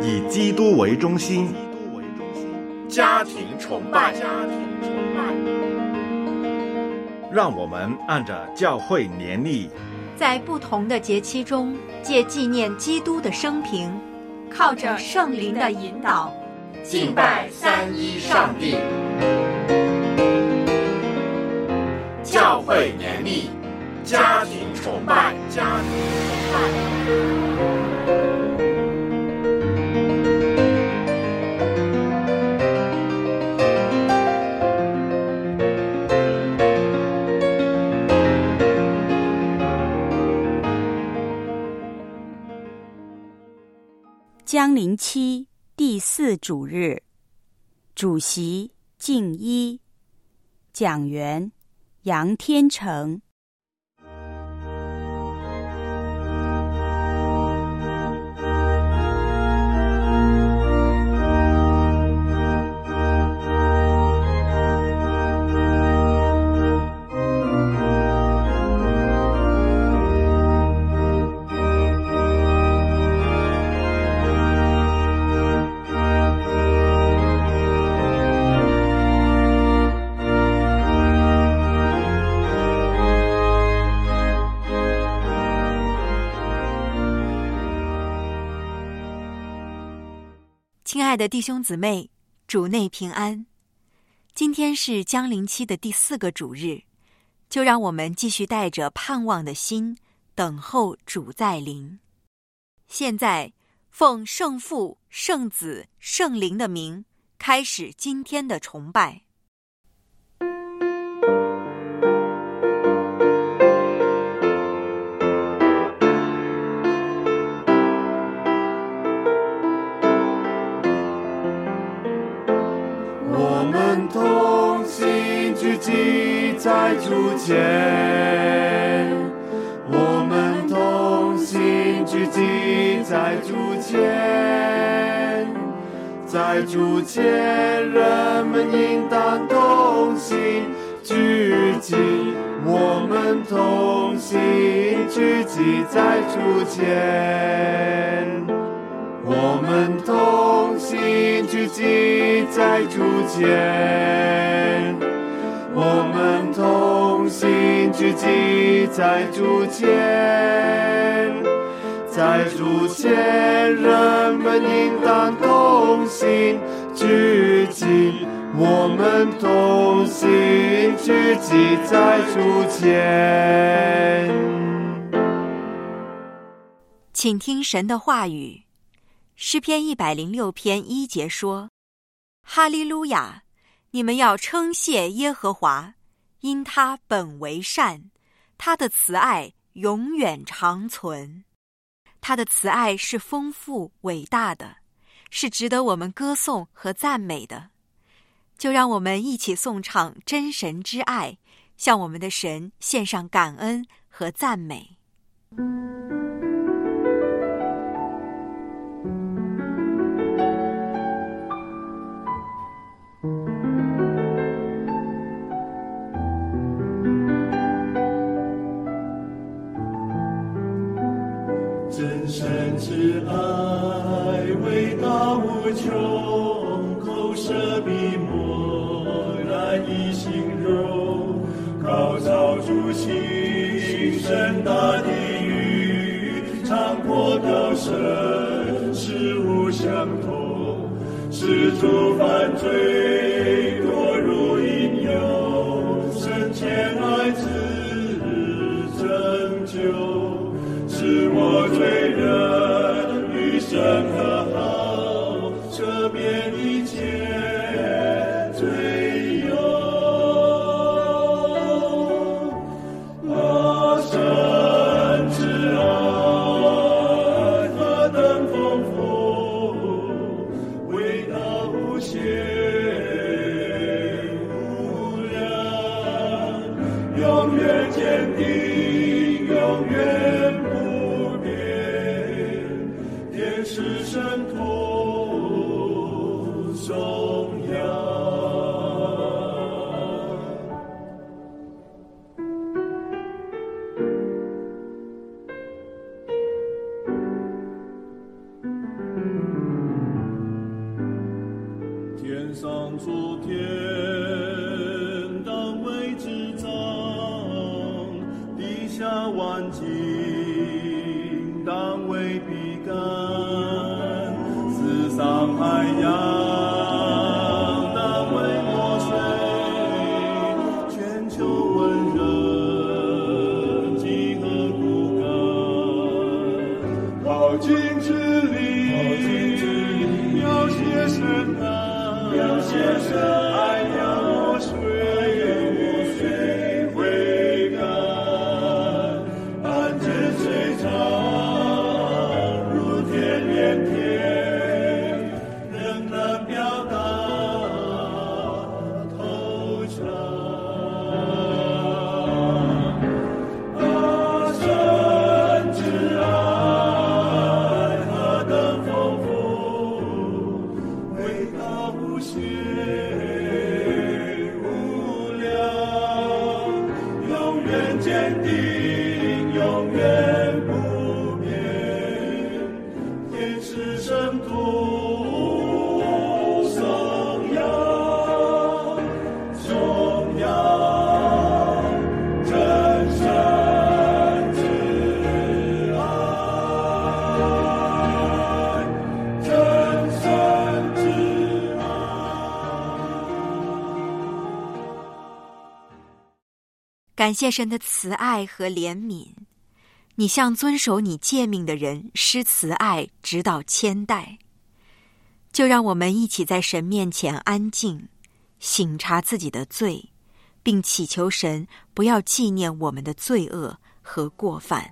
以基督为中心， 家庭崇拜。 让我们按着教会年历， 在不同的节期中，借纪念基督的生平，靠着圣灵的引导， 敬拜三一上帝。教会年历，家庭崇拜，家庭崇拜。 江陵期第4主日，主席敬一，讲员杨天成。 亲爱的弟兄姊妹，主内平安。今天是江陵期的第4个主日，就让我们继续带着盼望的心，等候主再临。现在，奉圣父、圣子、圣灵的名，开始今天的崇拜。 同心聚集在主前，我们同心聚集在主前，在主前人们应当同心聚集，我们同心聚集在主前，我们同心聚集在主前，我们同心聚集在主前，在主前人们应当同心聚集，我们同心聚集在主前。 请听神的话语。诗篇106篇1节说：哈利路亚，你们要称谢耶和华，因他本为善，他的慈爱永远长存。他的慈爱是丰富伟大的，是值得我们歌颂和赞美的。就让我们一起颂唱真神之爱，向我们的神献上感恩和赞美。 真神之爱伟大无穷，口舌笔墨难以形容，高造主心深大地狱，长阔高深事物相同，始祖犯罪堕入引诱，神前爱子拯救，使我罪人与神和好，赦免一切罪忧。神之爱何等丰富，伟大无限无量，永远坚定，永远不变，天使神同颂扬。 上诸天当为之长，地下万境当为笔杆，世上海洋当为墨水，全球文人几何骨干，靠近之力描写神爱，描写神爱让我水回甘，安置水长如天连天，仍能表达透彻。神之爱何等丰富，伟大无限无量，永远坚定，永远不变，天使圣徒颂扬颂扬真神之爱，真神之爱。 感谢神的慈爱和怜悯，你向遵守你诫命的人施慈爱，直到千代。就让我们一起在神面前安静，省察自己的罪，并祈求神不要纪念我们的罪恶和过犯。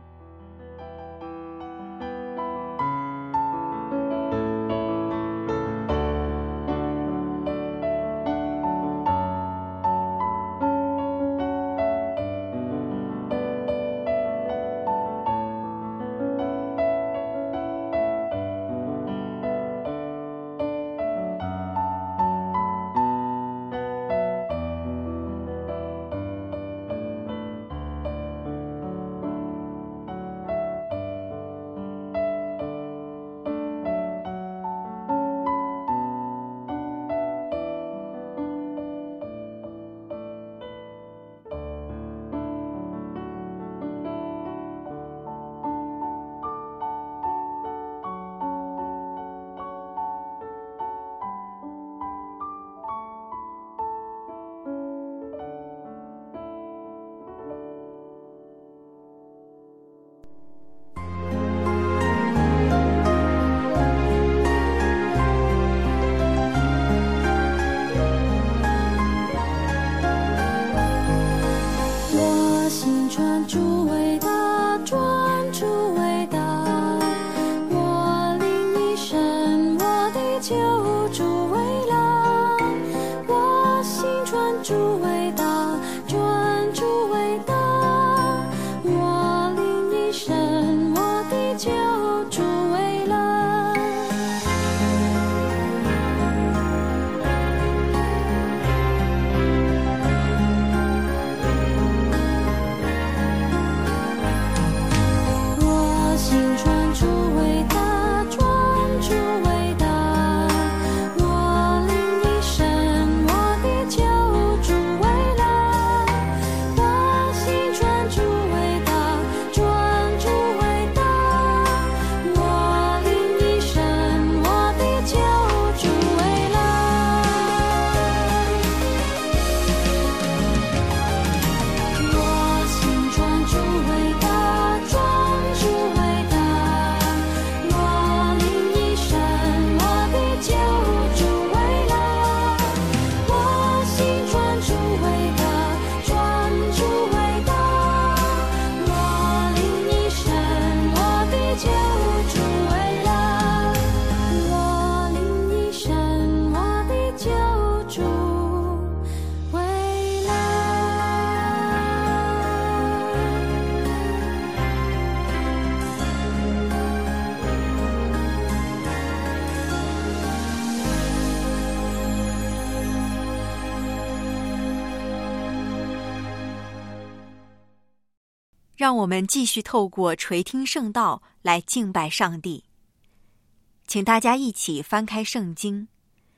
让我们继续透过垂听圣道来敬拜上帝。请大家一起翻开圣经，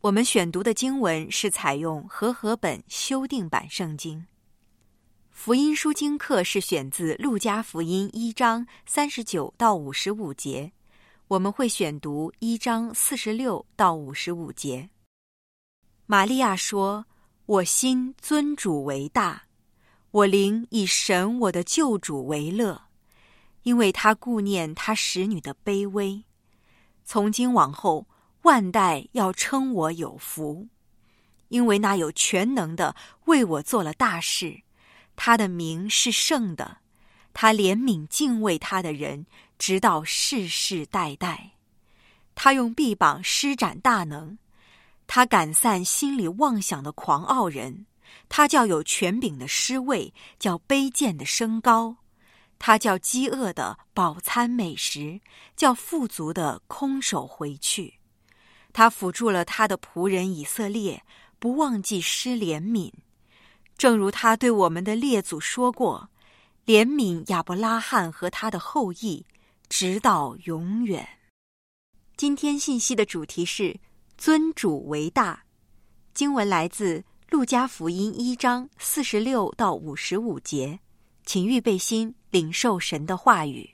我们选读的经文是采用和合本修订版圣经。福音书经课是选自路加福音1章39到55节，我们会选读1章46到55节。玛利亚说：我心尊主为大，我灵以神我的救主为乐，因为他顾念他使女的卑微。从今往后，万代要称我有福，因为那有全能的为我做了大事，他的名是圣的，他怜悯敬畏他的人，直到世世代代。他用臂膀施展大能，他赶散心里妄想的狂傲人，他叫有权柄的失位，叫卑贱的升高，他叫饥饿的饱餐美食，叫富足的空手回去。他辅助了他的仆人以色列，不忘记施怜悯，正如他对我们的列祖说过，怜悯亚伯拉罕和他的后裔，直到永远。今天信息的主题是尊主为大，经文来自路加福音1章46到55节，请预备心，领受神的话语。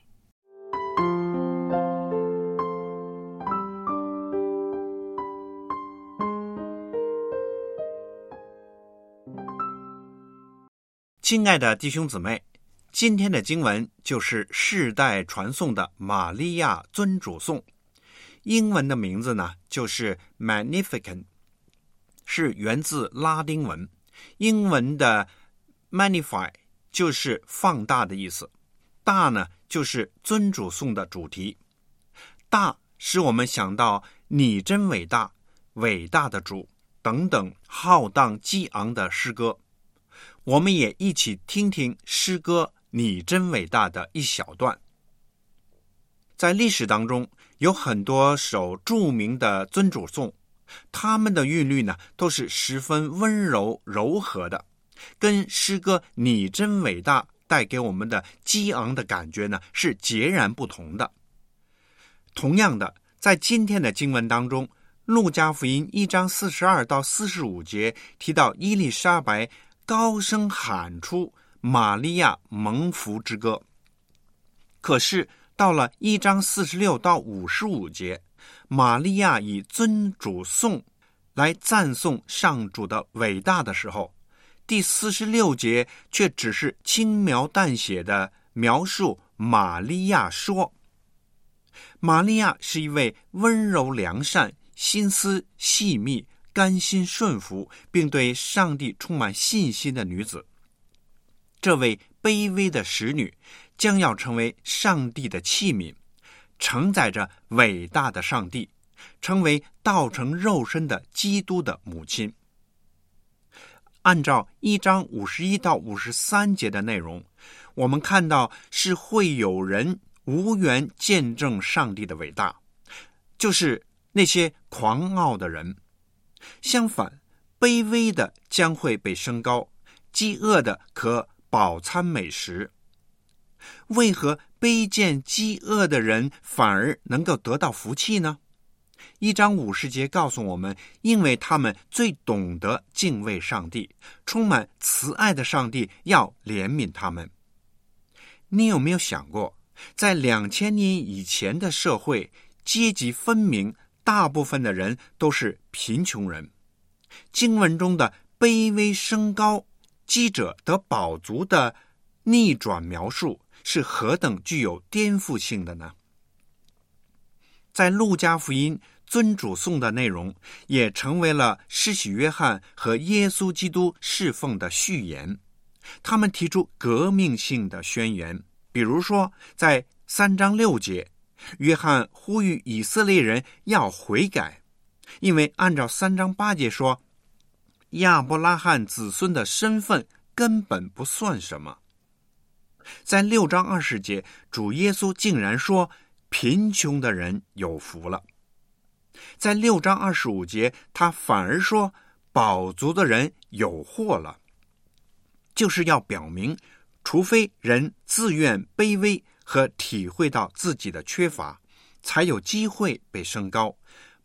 亲爱的弟兄姊妹，今天的经文就是世代传颂的玛利亚尊主颂，英文的名字呢就是 Magnificat， 是源自拉丁文，英文的 magnify 就是放大的意思，大呢就是尊主颂的主题。大使我们想到你真伟大，伟大的主等等浩荡激昂的诗歌。我们也一起听听诗歌你真伟大的一小段。在历史当中有很多首著名的尊主颂，他们的韵律呢都是十分温柔柔和的，跟诗歌你真伟大带给我们的激昂的感觉呢是截然不同的。同样的，在今天的经文当中，路加福音1章42到45节提到伊丽莎白高声喊出玛利亚蒙福之歌。可是到了1章46到55节，玛利亚以尊主颂来赞颂上主的伟大的时候，第46节却只是轻描淡写的描述玛利亚说。玛利亚是一位温柔良善、心思细密、甘心顺服，并对上帝充满信心的女子。这位卑微的使女将要成为上帝的器皿，承载着伟大的上帝，成为道成肉身的基督的母亲。按照1章51到53节的内容，我们看到是会有人无缘见证上帝的伟大，就是那些狂傲的人。相反，卑微的将会被升高，饥饿的可饱餐美食。为何卑贱饥饿的人反而能够得到福气呢？1章50节告诉我们，因为他们最懂得敬畏上帝，充满慈爱的上帝要怜悯他们。你有没有想过，在2000年以前的社会，阶级分明，大部分的人都是贫穷人。经文中的卑微升高、饥者得饱足的逆转描述是何等具有颠覆性的呢？在路加福音尊主颂的内容也成为了施洗约翰和耶稣基督侍奉的序言，他们提出革命性的宣言。比如说在3章6节，约翰呼吁以色列人要悔改，因为按照3章8节说，亚伯拉罕子孙的身份根本不算什么。在6章20节，主耶稣竟然说贫穷的人有福了。在6章25节，他反而说饱足的人有祸了，就是要表明，除非人自愿卑微和体会到自己的缺乏，才有机会被升高，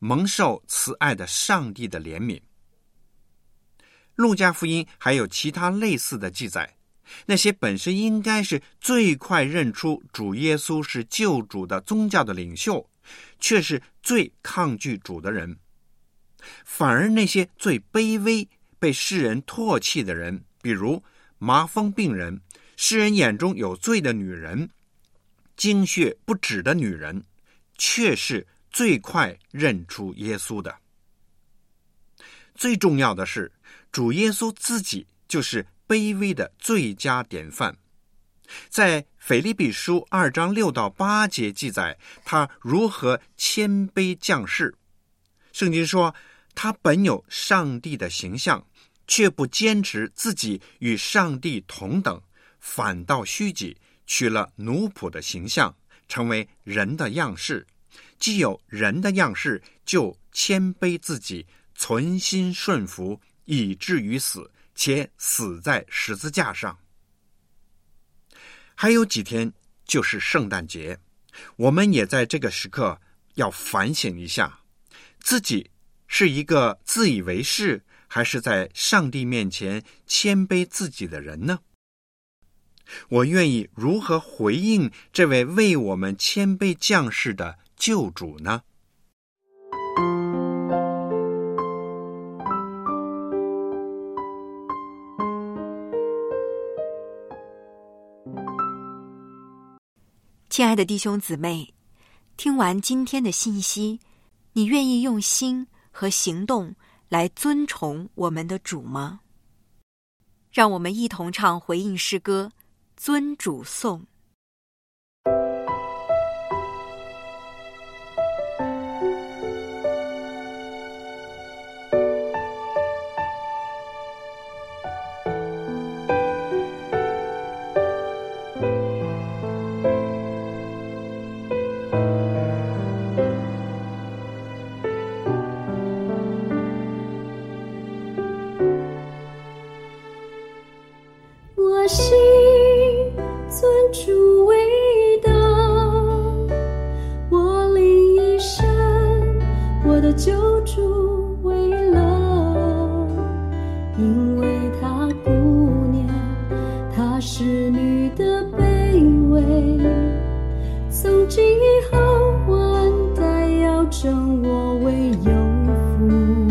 蒙受慈爱的上帝的怜悯。路加福音还有其他类似的记载，那些本身应该是最快认出主耶稣是救主的宗教的领袖，却是最抗拒主的人。反而那些最卑微被世人唾弃的人，比如麻风病人、世人眼中有罪的女人、经血不止的女人，却是最快认出耶稣的。最重要的是，主耶稣自己就是卑微的最佳典范。在腓立比书2章6到8节记载他如何谦卑降世。圣经说，他本有上帝的形象，却不坚持自己与上帝同等，反倒虚己，取了奴仆的形象，成为人的样式。既有人的样式，就谦卑自己，存心顺服，以至于死，且死在十字架上。还有几天就是圣诞节，我们也在这个时刻要反省一下，自己是一个自以为是，还是在上帝面前谦卑自己的人呢？我愿意如何回应这位为我们谦卑降世的救主呢？ 亲爱的弟兄姊妹，听完今天的信息，你愿意用心和行动来尊崇我们的主吗？让我们一同唱回应诗歌《尊主颂》。 我心尊主伟大，我灵一生我的救主为乐，因为他顾念他使女的卑微，从今以后万代要称我为有福。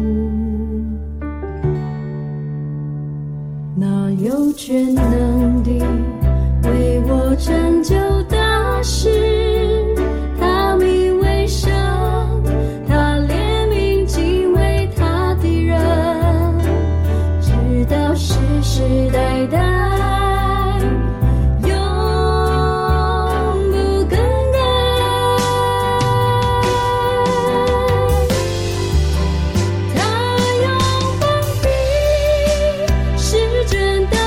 那有全能的为我成就大事，他名为圣，他怜悯敬畏他的人，直到世世代代永不更改。他用膀臂施展大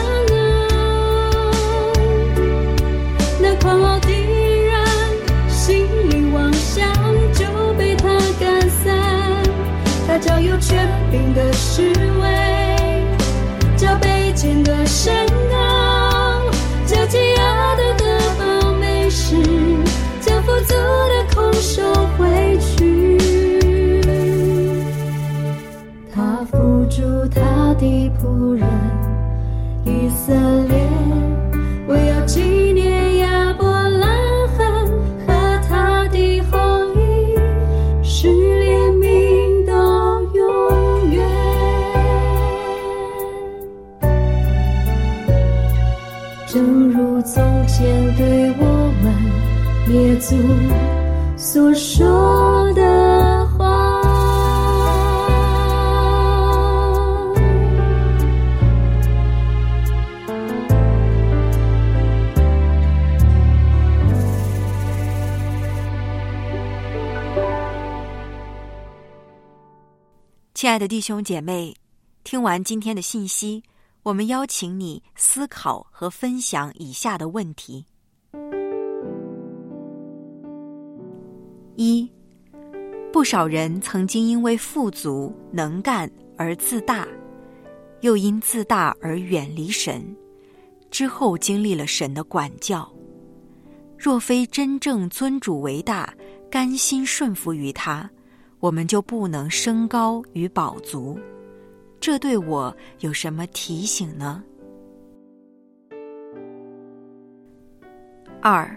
那狂傲的人心里妄想就被他赶散，他叫有权柄的侍卫，叫卑贱的升高，叫饥饿的得饱美食，叫富足的空手回去。他扶助他的仆人以色列，为要纪念亚伯兰罕和他的后裔，使怜悯到永远。正如从前对我们列祖所说的话。 亲爱的弟兄姐妹，听完今天的信息，我们邀请你思考和分享以下的问题。一，不少人曾经因为富足能干而自大，又因自大而远离神，之后经历了神的管教。若非真正尊主为大，甘心顺服于他， 我们就不能升高与饱足。这对我有什么提醒呢？2.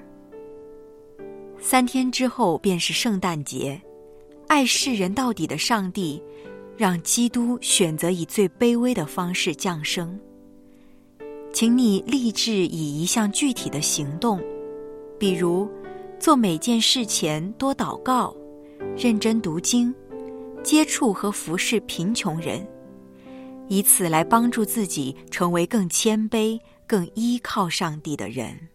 3天之后便是圣诞节，爱世人到底的上帝让基督选择以最卑微的方式降生。请你立志以一项具体的行动，比如做每件事前多祷告，认真读经，接触和服侍贫穷人，以此来帮助自己成为更谦卑、更依靠上帝的人。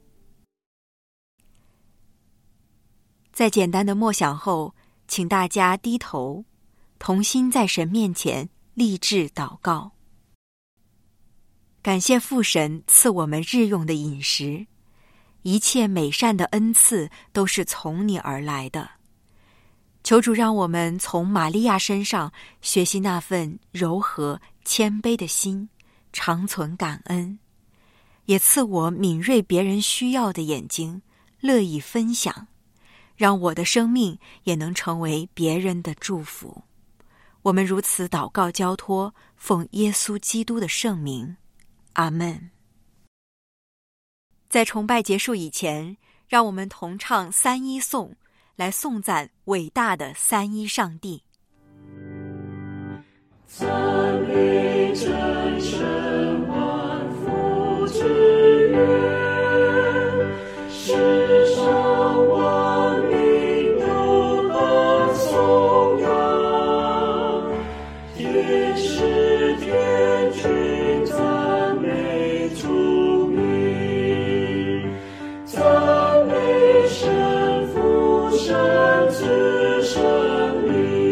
在简单的默想后，请大家低头，同心在神面前立志祷告。感谢父神赐我们日用的饮食，一切美善的恩赐都是从你而来的。求主让我们从玛利亚身上学习那份柔和谦卑的心，常存感恩，也赐我敏锐别人需要的眼睛，乐意分享，让我的生命也能成为别人的祝福。我们如此祷告交托，奉耶稣基督的圣名，阿们。在崇拜结束以前，让我们同唱三一颂，来颂赞伟大的三一上帝。 赞美真神万福之源，世上万民都当颂扬，天使天君赞美主名，赞美神父神子神灵。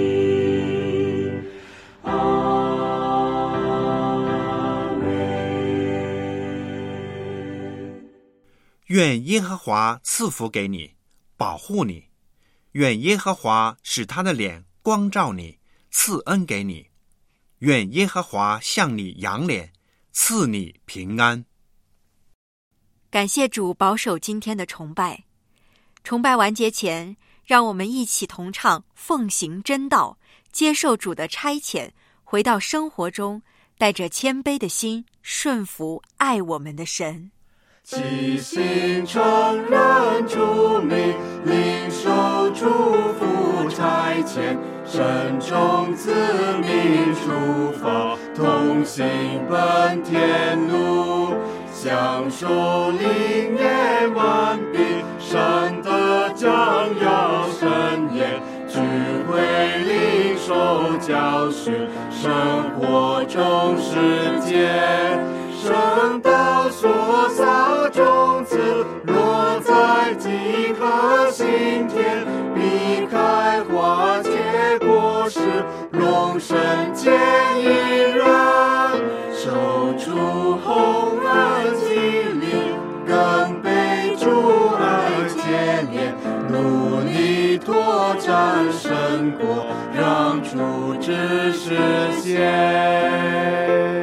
愿耶和华赐福给你，保护你；愿耶和华使他的脸光照你，赐恩给你；愿耶和华向你扬脸，赐你平安。 感谢主保守今天的崇拜。崇拜完结前，让我们一起同唱奉行真道，接受主的差遣，回到生活中，带着谦卑的心，顺服爱我们的神。 齐心承认主名，领受祝福差遣，慎重自命出发，同行奔天路，享受灵验完毕，善的将要深研，聚会领受教训，生活中实践，圣道所撒种子，落在几颗心田，必开花结果实，荣神见一人，受主洪恩激励，更被主爱牵连，努力拓展神国，让主旨实现。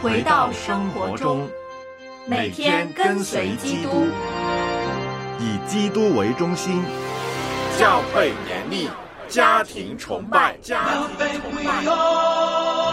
回到生活中，每天跟随基督， 以基督为中心， 教会年历，家庭崇拜，家庭崇拜。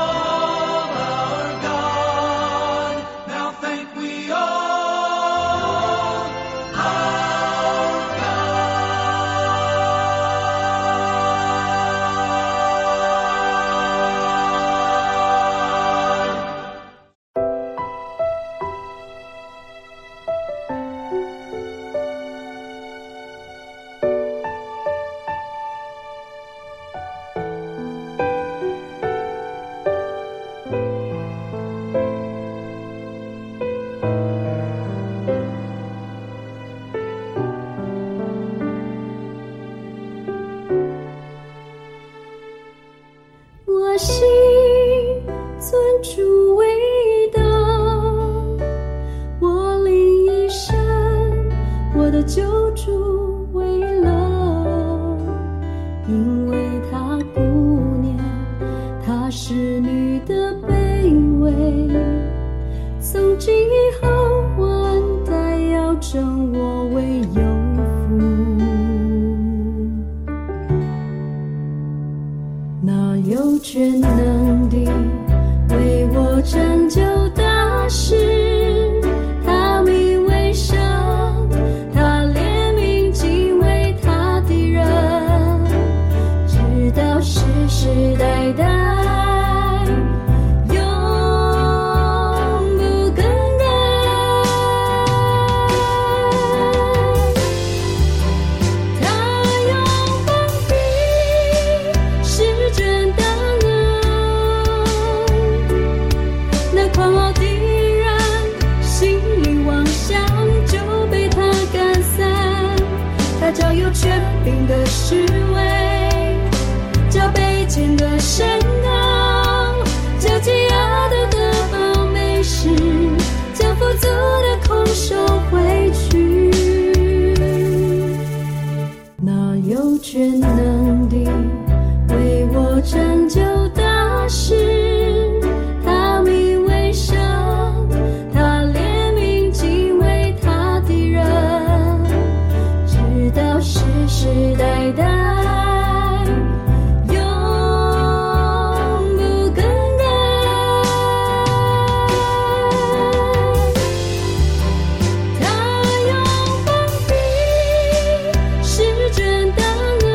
我心尊主为大，我灵一生，我的救主为乐，因为他顾念他使女的卑微，从今以后万代要称我为有福。那有全能的为我成就大事，他名为圣，他怜悯敬畏他的人，直到世世代代永不更改。他用膀臂施展大那狂傲的人心里妄想就被他赶散，他叫有权柄的侍卫，叫卑贱的升高，叫饥饿的得饱美食，叫富足的空手回去。那有全能的为我成就大事，他名为圣，他怜悯敬畏他的人，直到世世代代永不更改。他用膀臂施展大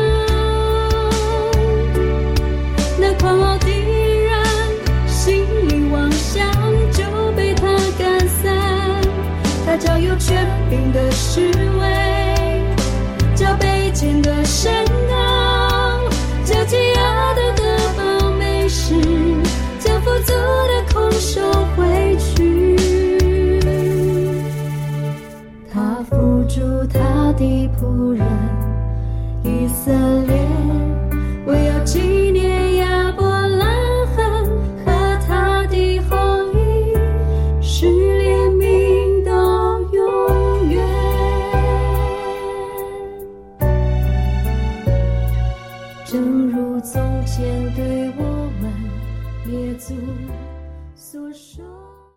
那狂傲的人心里妄想就被他赶散，他叫有权柄的侍卫，叫卑贱的升高，叫饥饿的得饱美食，叫富足的空手回去。他扶助他的仆人以色列，为要纪念亚伯兰罕和他的后裔，使怜悯到永远。正如从前对我们列祖所说。